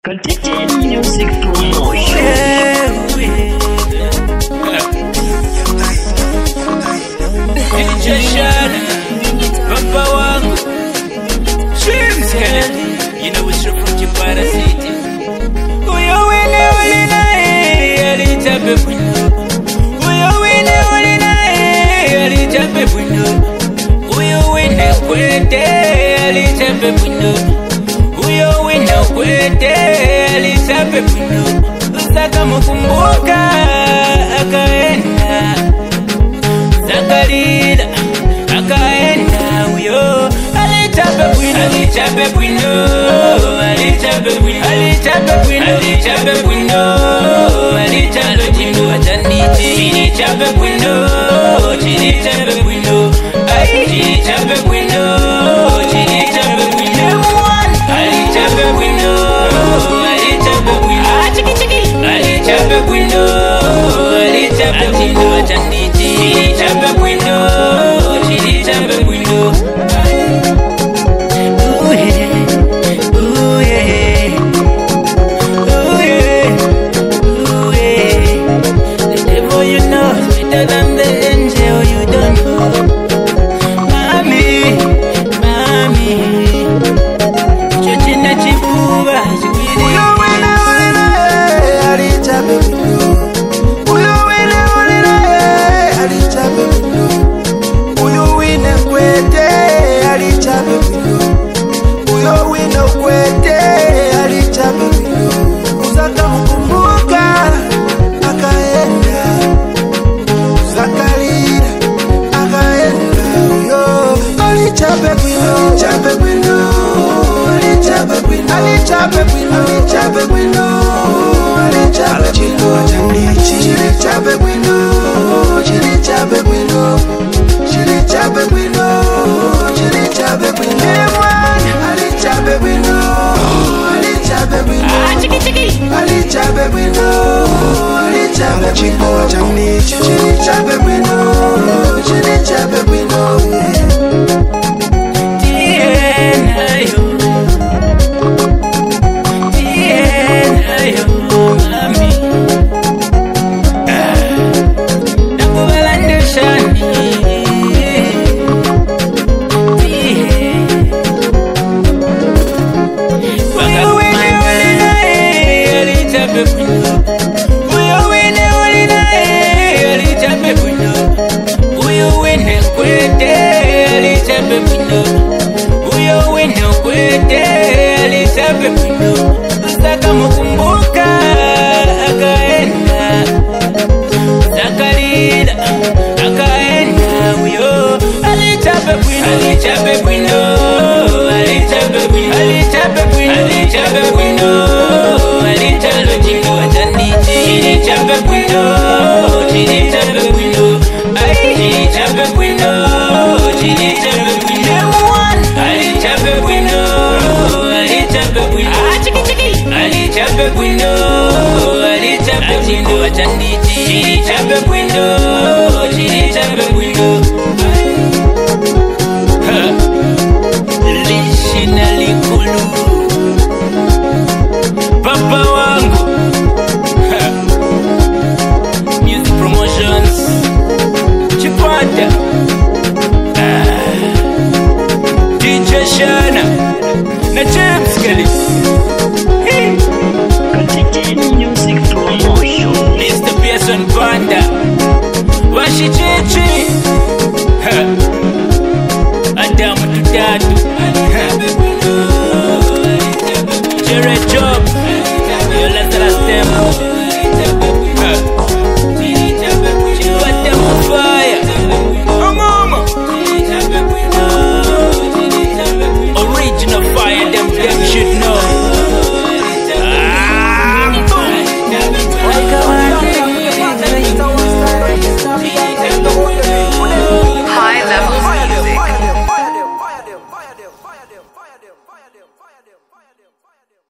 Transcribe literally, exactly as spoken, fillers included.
Contagion Music Promotion. Papa wangu you know it's from Chipara City. Uyo wene wene alitape bwino. Uyo wene wene alitape bwino. Uyo wene kwete alitape bwino. Uyo wene kwete alitape bwino. Usaka mukumbuka akaenda. Zakarida akaenda uyo alitape bwino. Alitape bwino. Alitape bwino. Alitape bwino. Alitape bwino. Alitape bwino. Atanditi. Alitape bwino. Alitape bwino. Alitape bwino. Alitape bwino. Alitape bwino. Alitape bwino. Ah, chiki chiki. Alitape bwino. Alitape bwino. Atanditi. Alitape bwino. Alitape bwino. Adamu Tudatu Jerry Joe